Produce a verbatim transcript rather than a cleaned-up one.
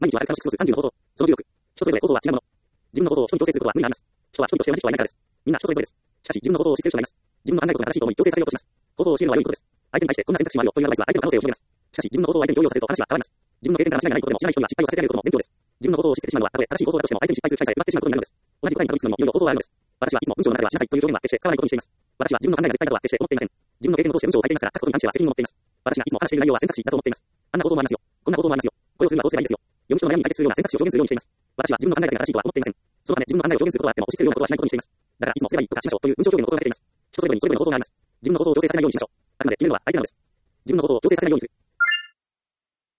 毎日は楽しく過ごすさんじゅうの行動。その重力。人それぞれ行動は違うもの。自分の行動を人に強制することは無理があります。人は人として同じ人はいないからです。みんな人それぞれです。しかし、自分の行動を知っている人がいます。自分の考えことが正しいと思い強制されようとします。行動を教えるのは良いことです。相手に対してこんな選択肢もあるよというアドバイスは相手の可能性を広げます。しかし、自分の行動を相手に強要させると話は変わります。自分の経験から間違いがないことでも知らない人には失敗をさせてあげることも勉強です。自分の行動を知ってしまうのはたとえ正しい行動だとしても相手に失敗する機会さえ埋まってしまうことになるのです。同じ答えにたどり着くのにもいろいろ方法があるのです。私はいつも文章の中ではしなさいという表現は決して使わないことにしています。私は自分の考えが絶対だとは決して思っていません。自分の経験を通して文章を書いていますから書くことに関しては責任を持っています。私がいつも話している内容は選択肢だと思っています。あんな行動もありますよ。こんな行動もありますよ。これをするのはどうすればいいですよ。読む人の悩みに解決するような選択肢を表現するようにしています。私は自分の考えだけが正しいとは思っていません。そのため自分の考えを表現することはあっても押し付けるようなことはしないことにしています。だからいつもすればいいとかしましょうという文章表現のことをかけています。人それぞれにそれぞれの行動があります。自分の行動を強制させないようにしましょう。あくまで決めるのは相手なのです。自分の行動を強制させないようにする。